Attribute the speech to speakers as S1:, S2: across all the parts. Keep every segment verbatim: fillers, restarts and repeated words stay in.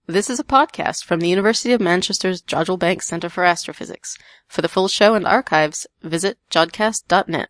S1: This is a podcast from the University of Manchester's Jodrell Bank Centre for Astrophysics. For the full show and archives, visit jodcast dot net.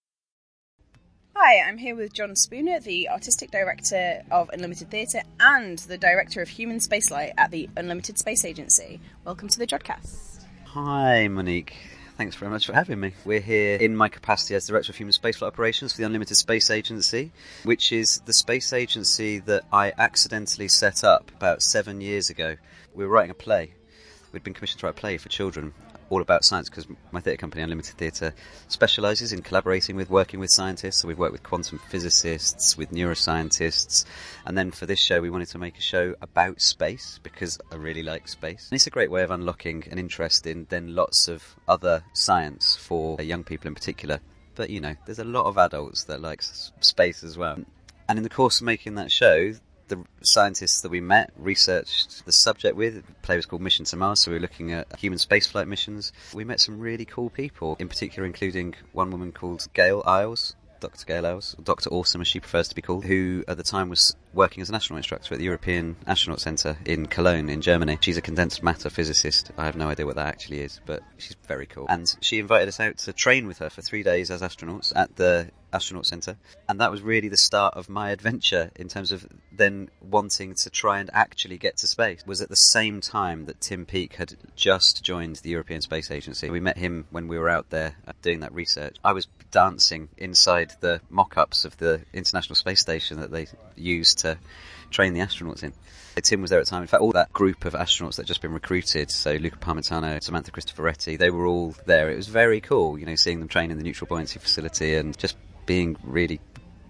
S2: Hi, I'm here with John Spooner, the Artistic Director of Unlimited Theatre and the Director of Human Spaceflight at the Unlimited Space Agency. Welcome to the Jodcast.
S3: Hi, Monique. Thanks very much for having me. We're here in my capacity as Director of Human Spaceflight Operations for the Unlimited Space Agency, which is the space agency that I accidentally set up about seven years ago. We were writing a play. We'd been commissioned to write a play for children, all about science, because my theatre company, Unlimited Theatre, specialises in collaborating with, working with scientists. So we've worked with quantum physicists, with neuroscientists, and then for this show we wanted to make a show about space, because I really like space. And it's a great way of unlocking an interest in then lots of other science for young people in particular. But, you know, there's a lot of adults that like s- space as well. And in the course of making that show, the scientists that we met researched the subject with. The play was called Mission to Mars, so we were looking at human spaceflight missions. We met some really cool people, in particular including one woman called Gail Isles, Doctor Gail Isles, or Doctor Awesome as she prefers to be called, who at the time was working as an astronaut instructor at the European Astronaut Centre in Cologne in Germany. She's a condensed matter physicist. I have no idea what that actually is, but she's very cool. And she invited us out to train with her for three days as astronauts at the Astronaut Centre, and that was really the start of my adventure in terms of then wanting to try and actually get to space. It was at the same time that Tim Peake had just joined the European Space Agency. We met him when we were out there doing that research. I was dancing inside the mock-ups of the International Space Station that they used to train the astronauts in. Tim was there at the time. In fact, all that group of astronauts that had just been recruited, so Luca Parmitano, Samantha Cristoforetti, they were all there. It was very cool, you know, seeing them train in the neutral buoyancy facility and just being really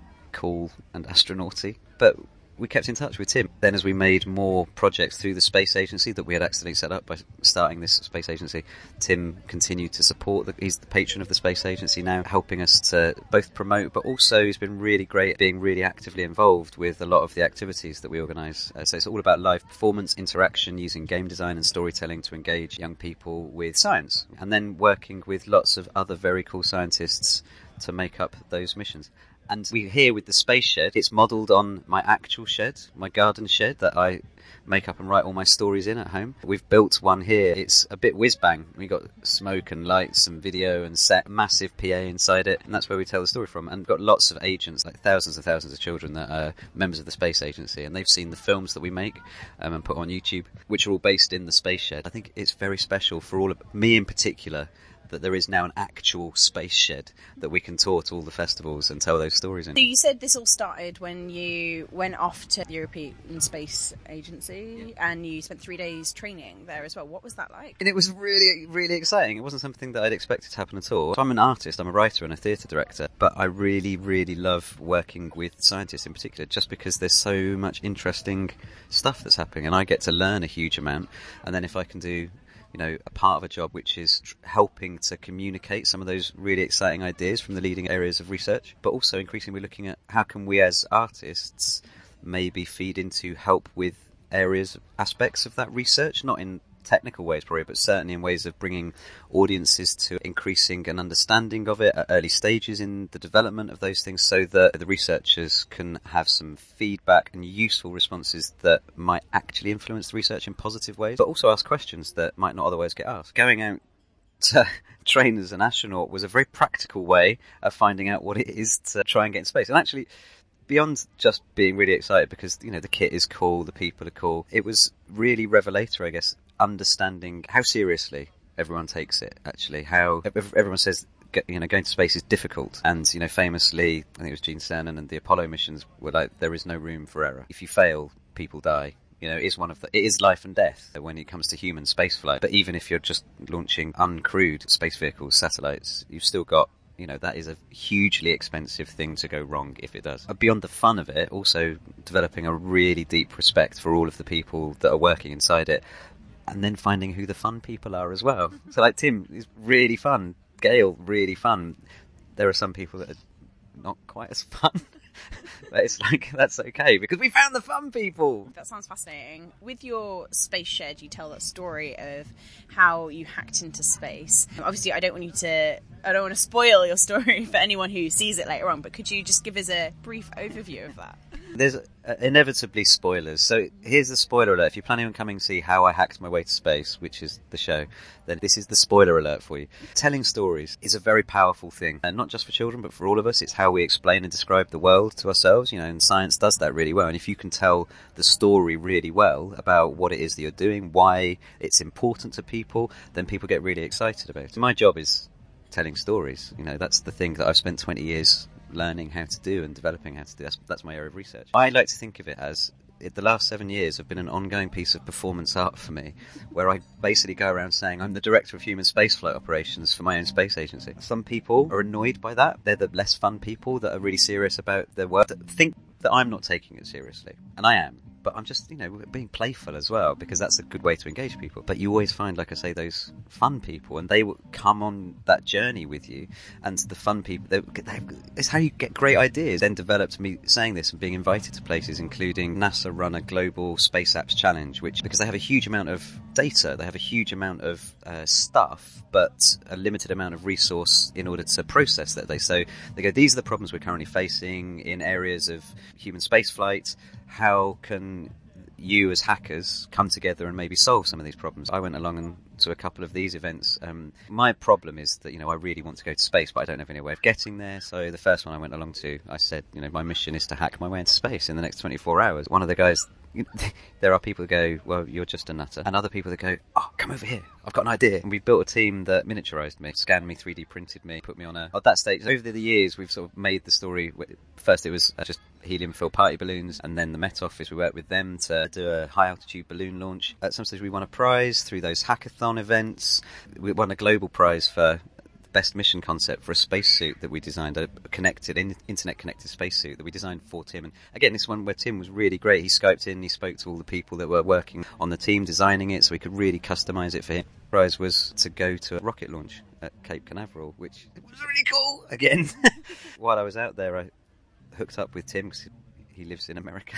S3: cool and astronauty. But we kept in touch with Tim. Then as we made more projects through the space agency that we had accidentally set up by starting this space agency, Tim continued to support. The, he's the patron of the space agency now, helping us to both promote, but also he's been really great at being really actively involved with a lot of the activities that we organise. Uh, so it's all about live performance, interaction, using game design and storytelling to engage young people with science, and then working with lots of other very cool scientists to make up those missions. And we're here with the space shed. It's modelled on my actual shed, my garden shed that I make up and write all my stories in at home. We've built one here. It's a bit whiz-bang. We've got smoke and lights and video and set, massive P A inside it, and that's where we tell the story from. And we've got lots of agents, like thousands and thousands of children that are members of the space agency, and they've seen the films that we make um, and put on YouTube, which are all based in the space shed. I think it's very special for all of me in particular that there is now an actual space shed that we can tour to all the festivals and tell those stories in.
S2: So you said this all started when you went off to the European Space Agency and you spent three days training there as well. What was that like?
S3: And it was really, really exciting. It wasn't something that I'd expected to happen at all. So I'm an artist, I'm a writer and a theatre director, but I really, really love working with scientists in particular, just because there's so much interesting stuff that's happening and I get to learn a huge amount. And then if I can do, you know, a part of a job which is tr- helping to communicate some of those really exciting ideas from the leading areas of research, but also increasingly looking at how can we as artists maybe feed into help with areas, aspects of that research, not in technical ways probably, but certainly in ways of bringing audiences to increasing an understanding of it at early stages in the development of those things, so that the researchers can have some feedback and useful responses that might actually influence the research in positive ways, but also ask questions that might not otherwise get asked. Going out to train as an astronaut was a very practical way of finding out what it is to try and get in space. And actually, beyond just being really excited because, you know, the kit is cool, the people are cool, it was really revelatory, I guess, understanding how seriously everyone takes it, actually. How everyone says, you know, going to space is difficult. And, you know, famously, I think it was Gene Cernan and the Apollo missions were like, there is no room for error. If you fail, people die. You know, it is one of the, it is life and death when it comes to human spaceflight. But even if you're just launching uncrewed space vehicles, satellites, you've still got, you know, that is a hugely expensive thing to go wrong if it does. Beyond the fun of it, also developing a really deep respect for all of the people that are working inside it, and then finding who the fun people are as well. So like Tim is really fun, Gail really fun. There are some people that are not quite as fun. But it's like, that's okay, because we found the fun people.
S2: That sounds fascinating. With your space shed, you tell that story of how you hacked into space. Obviously, I don't want you to, I don't want to spoil your story for anyone who sees it later on, but could you just give us a brief overview of that?
S3: There's uh, inevitably spoilers. So here's the spoiler alert. If you're planning on coming to see How I Hacked My Way to Space, which is the show, then this is the spoiler alert for you. Telling stories is a very powerful thing, and not just for children, but for all of us. It's how we explain and describe the world to ourselves, you know, and science does that really well. And if you can tell the story really well about what it is that you're doing, why it's important to people, then people get really excited about it. My job is telling stories. You know, that's the thing that I've spent twenty years learning how to do and developing how to do. That's, that's my area of research. I like to think of it as it, the last seven years have been an ongoing piece of performance art for me, where I basically go around saying I'm the director of human spaceflight operations for my own space agency. Some people are annoyed by that. They're the less fun people that are really serious about their work, that think that I'm not taking it seriously. And I am. But I'm just, you know, being playful as well, because that's a good way to engage people. But you always find, like I say, those fun people, and they will come on that journey with you. And the fun people, they, they, it's how you get great ideas. Then developed me saying this and being invited to places, including NASA run a global space apps challenge, which, because they have a huge amount of data, they have a huge amount of uh, stuff, but a limited amount of resource in order to process that. They so they go, these are the problems we're currently facing in areas of human spaceflight. How can you as hackers come together and maybe solve some of these problems? I went along and to a couple of these events. Um, my problem is that, you know, I really want to go to space, but I don't have any way of getting there. So the first one I went along to, I said, you know, my mission is to hack my way into space in the next twenty-four hours. One of the guys, there are people that go, well, you're just a nutter. And other people that go, oh, come over here, I've got an idea. And we built a team that miniaturized me, scanned me, three D printed me, put me on a... At that stage, over the years, we've sort of made the story... First, it was just helium-filled party balloons, and then the Met Office, we worked with them to do a high-altitude balloon launch. At some stage, we won a prize through those hackathon events. We won a global prize for best mission concept for a spacesuit that we designed, a connected, internet-connected spacesuit that we designed for Tim. And again, this one where Tim was really great. He Skyped in, he spoke to all the people that were working on the team designing it, so we could really customise it for him. The prize was to go to a rocket launch at Cape Canaveral, which was really cool, again. While I was out there, I hooked up with Tim, because he lives in America.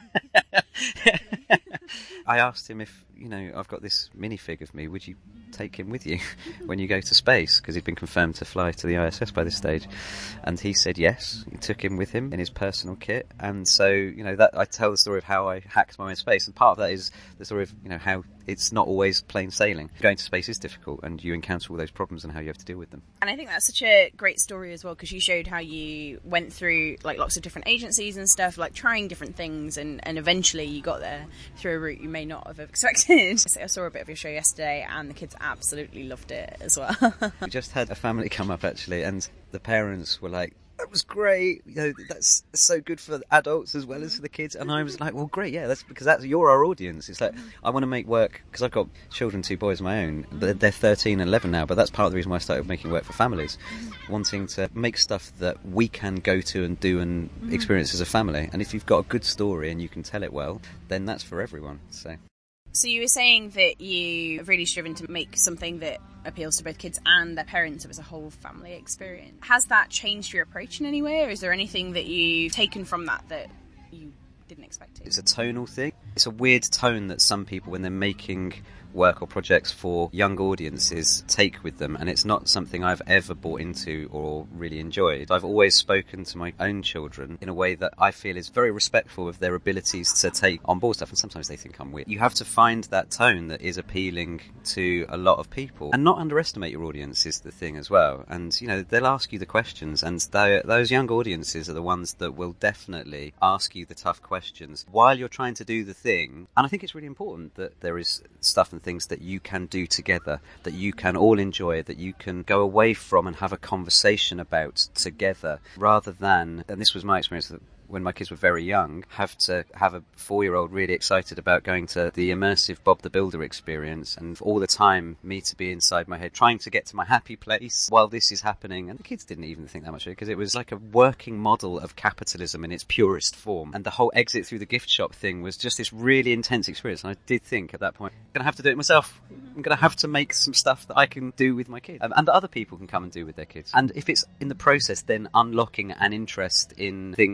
S3: I asked him if, you know, I've got this minifig of me, would you take him with you when you go to space? Because he'd been confirmed to fly to the I S S by this stage. And he said yes. He took him with him in his personal kit. And so, you know, that I tell the story of how I hacked my way into space. And part of that is the story of, you know, how it's not always plain sailing. Going to space is difficult, and you encounter all those problems and how you have to deal with them.
S2: And I think that's such a great story as well, because you showed how you went through like lots of different agencies and stuff, like trying different things, and, and eventually you got there through a route you may not have expected. So I saw a bit of your show yesterday, and the kids absolutely loved it as well.
S3: We just had a family come up, actually, and the parents were like, that was great, you know, that's so good for adults as well as for the kids. And I was like, well, great, yeah, that's because that's you're our audience. It's like, I want to make work, because I've got children, two boys of my own, but they're thirteen and eleven now, but that's part of the reason why I started making work for families, wanting to make stuff that we can go to and do and experience as a family. And if you've got a good story and you can tell it well, then that's for everyone. So
S2: So you were saying that you have really striven to make something that appeals to both kids and their parents. It was a whole family experience. Has that changed your approach in any way, or is there anything that you've taken from that that you didn't expect to?
S3: It's a tonal thing. It's a weird tone that some people, when they're making work or projects for young audiences, take with them, and it's not something I've ever bought into or really enjoyed. I've always spoken to my own children in a way that I feel is very respectful of their abilities to take on board stuff, and sometimes they think I'm weird. You have to find that tone that is appealing to a lot of people, and not underestimate your audience is the thing as well. And, you know, they'll ask you the questions, and those young audiences are the ones that will definitely ask you the tough questions while you're trying to do the thing. And I think it's really important that there is stuff and things that you can do together, that you can all enjoy, that you can go away from and have a conversation about together, rather than, and this was my experience when my kids were very young, have to have a four-year-old really excited about going to the immersive Bob the Builder experience, and all the time me to be inside my head trying to get to my happy place while this is happening. And the kids didn't even think that much of it, because it was like a working model of capitalism in its purest form, and the whole exit through the gift shop thing was just this really intense experience. And I did think at that point, I'm going to have to do it myself. I'm going to have to make some stuff that I can do with my kids, um, and that other people can come and do with their kids. And if it's in the process then unlocking an interest in things sub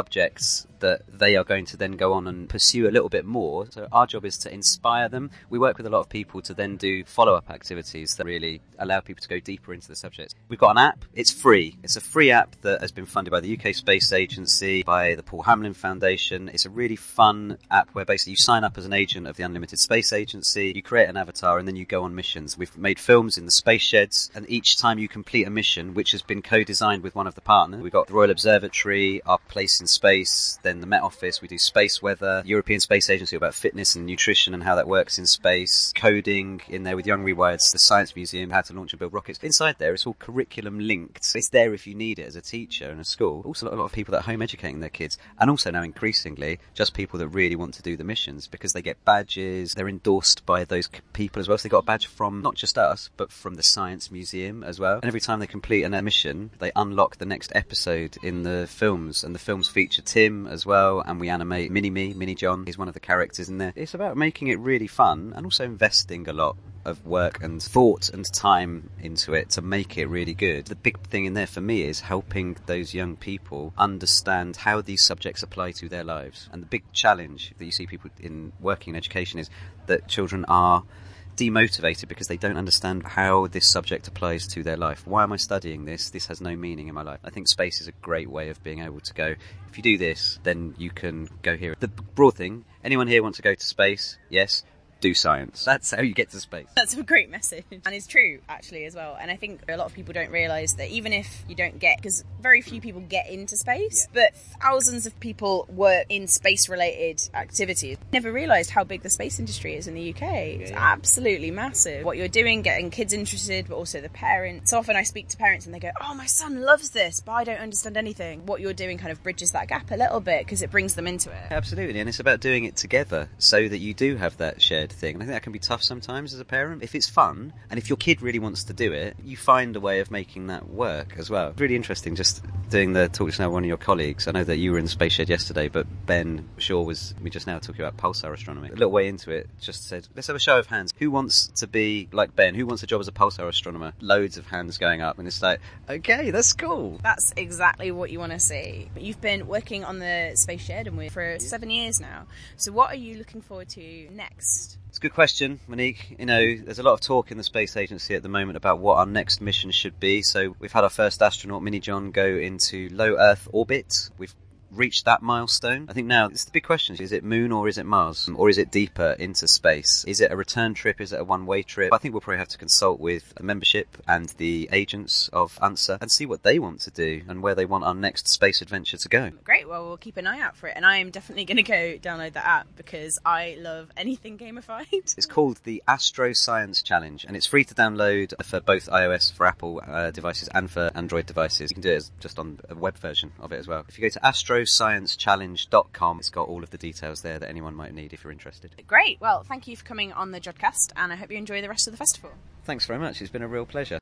S3: subjects that they are going to then go on and pursue a little bit more. So our job is to inspire them. We work with a lot of people to then do follow-up activities that really allow people to go deeper into the subjects. We've got an app. It's free. It's a free app that has been funded by the U K Space Agency, by the Paul Hamlin Foundation. It's a really fun app where basically you sign up as an agent of the Unlimited Space Agency, you create an avatar, and then you go on missions. We've made films in the space sheds, and each time you complete a mission, which has been co-designed with one of the partners, we've got the Royal Observatory, our place in space, then the Met Office, we do space weather, European Space Agency about fitness and nutrition and how that works in space, coding in there with Young Rewired's the Science Museum, how to launch and build rockets. Inside there, it's all curriculum linked. It's there if you need it as a teacher in a school. Also, a lot of people that are home educating their kids, and also now increasingly just people that really want to do the missions because they get badges, they're endorsed by those people as well. So they got a badge from not just us, but from the Science Museum as well. And every time they complete an mission, they unlock the next episode in the films, and the films feature Tim as well, and we animate Mini-Me, Mini-John. He's one of the characters in there. It's about making it really fun and also investing a lot of work and thought and time into it to make it really good. The big thing in there for me is helping those young people understand how these subjects apply to their lives. And the big challenge that you see people in working in education is that children are demotivated because they don't understand how this subject applies to their life. Why am I studying this? This has no meaning in my life. I think space is a great way of being able to go, if you do this, then you can go here. The broad thing, anyone here want to go to space? Yes. Do science. That's how you get to space.
S2: That's a great message. And it's true, actually, as well. And I think a lot of people don't realise that even if you don't get, because very few people get into space, yeah. but thousands of people work in space-related activities. Never realised how big the space industry is in the U K. Yeah, it's yeah. absolutely massive. What you're doing, getting kids interested, but also the parents. So often I speak to parents and they go, oh, my son loves this, but I don't understand anything. What you're doing kind of bridges that gap a little bit because it brings them into it.
S3: Absolutely. And it's about doing it together so that you do have that shared thing. And I think that can be tough sometimes as a parent. If it's fun, and if your kid really wants to do it, you find a way of making that work as well. Really interesting just doing the talk just now with one of your colleagues. I know that you were in the space shed yesterday, but Ben Shaw was me just now talking about pulsar astronomy. A little way into it, just said, let's have a show of hands. Who wants to be like Ben? Who wants a job as a pulsar astronomer? Loads of hands going up, and it's like, okay, that's cool.
S2: That's exactly what you want to see. But you've been working on the space shed and we're for seven years now. So what are you looking forward to next?
S3: It's a good question, Monique. You know, there's a lot of talk in the Space Agency at the moment about what our next mission should be. So we've had our first astronaut, Mini-John, go into low Earth orbit. We've reached that milestone. I think now it's the big question. Is it Moon or is it Mars? Or is it deeper into space? Is it a return trip? Is it a one-way trip? I think we'll probably have to consult with the membership and the agents of A N S A and see what they want to do and where they want our next space adventure to go.
S2: Great. Well, we'll keep an eye out for it. And I am definitely going to go download that app because I love anything gamified.
S3: It's called the Astro Science Challenge, and it's free to download for both iOS, for Apple uh, devices and for Android devices. You can do it as just on a web version of it as well. If you go to astro science challenge dot com, it's got all of the details there that anyone might need if you're interested.
S2: Great. Well, thank you for coming on the Jodcast, and I hope you enjoy the rest of the festival.
S3: Thanks very much. It's been a real pleasure.